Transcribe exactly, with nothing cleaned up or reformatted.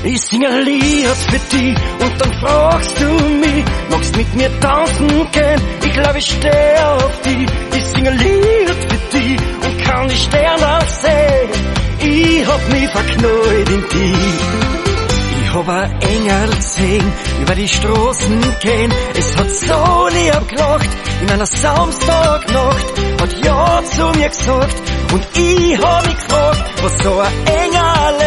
Ich singe ein Lied für dich und dann fragst du mich, magst mit mir tanzen gehen? Ich glaube, ich stehe auf dich. Ich singe ein Lied für dich und kann die Sterne sehen. Ich hab mich verknallt in dich. Ich hab ein Engel gesehen, über die Straßen gehen. Es hat so lieb gelacht, in einer Samstagnacht. Hat ja zu mir gesagt und ich hab mich gefragt, was so ein Engel